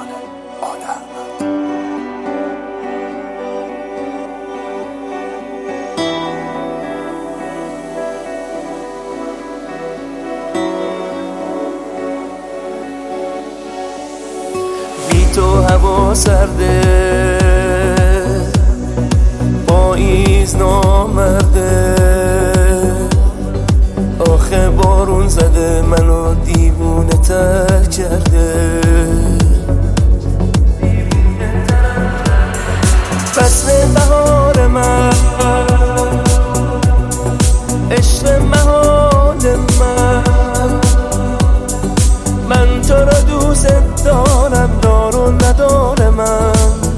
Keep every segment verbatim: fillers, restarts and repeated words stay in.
بی تو هوا سرده، پاییز نامرده، آخه بارون زده منو دیوونه تر کرده. فصل بهار من، عشق محال من، من تو را دوست دارم دار و ندار من.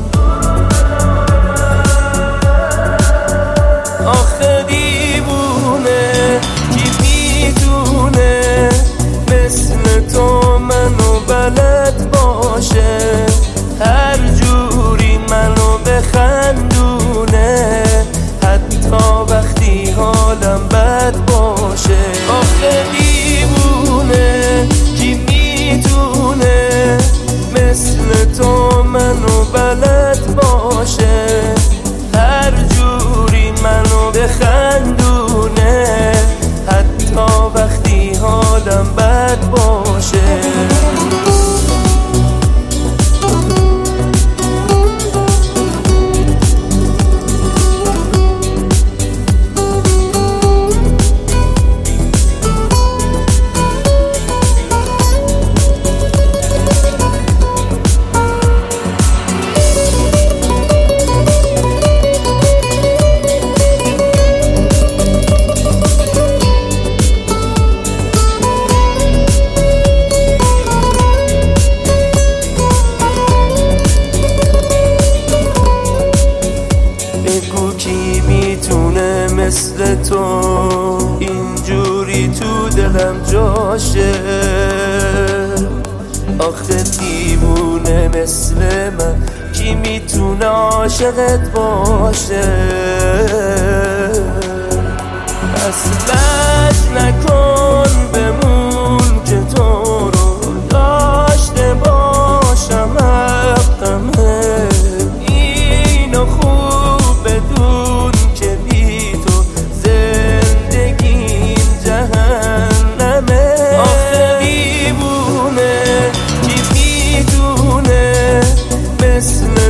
آخه دیوونه کی میدونه مثل تو منو بلد باشه، هر جوری منو بخندونه حتی وقتی حالم بد باشه. آخه دیوونه کی میدونه مثل تو منو بلد باشه، هر جوری منو بخندونه حتی وقتی حالم بد باشه. کی میتونه مثل تو اینجوری تو دلم جاشه؟ آخه دیوونه مثل من کی میتونه عاشقت باشه؟ پس لج نکن بمون که تو رو داشته باشم حقمه. اینو خوب بدون که بی تو زندگیم جهنمه. آخه دیوونه کی میدونه مثل